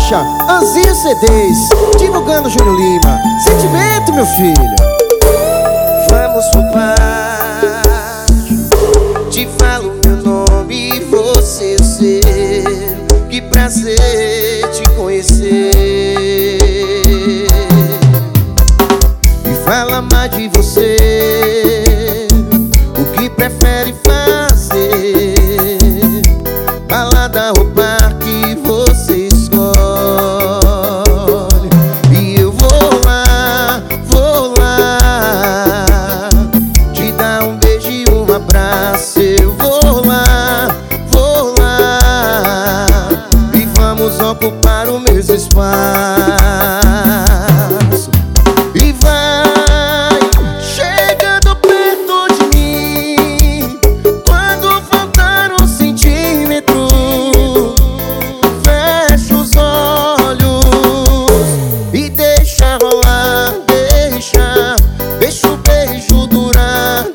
loja Anzinho CDs, divulgando Júnior Lima. Sentimento, meu filho. Vamos pro pátio, te falo meu nome e você eu sei. Que prazer te conhecer. E fala mais de você, o que prefere fazer. Balada ou parque, você escolhe. E eu vou lá te dar um beijo e um abraço. Eu vou lá e vamos ocupar o mesmo espaço. E vai chegando perto de mim, quando faltar um centímetro, fecha os olhos e deixa rolar. Deixa o beijo durar.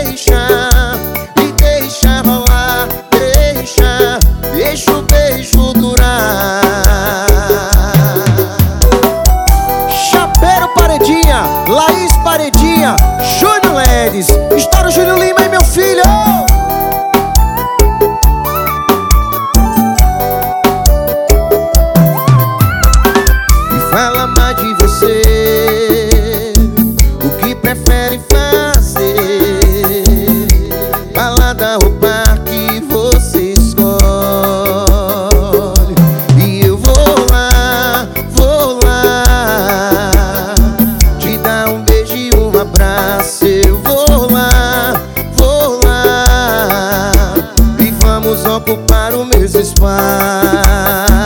Deixa rolar. Deixa o beijo durar. Chapeiro Paredinha, Laís Paredinha, Júnior Ledes. Estoura o Júnior Lima e meu filho. E fala mais de você, o que prefere fazer. Balada ou parque, você escolhe. E eu vou lá te dar um beijo e um abraço. Eu vou lá e vamos ocupar o mesmo espaço.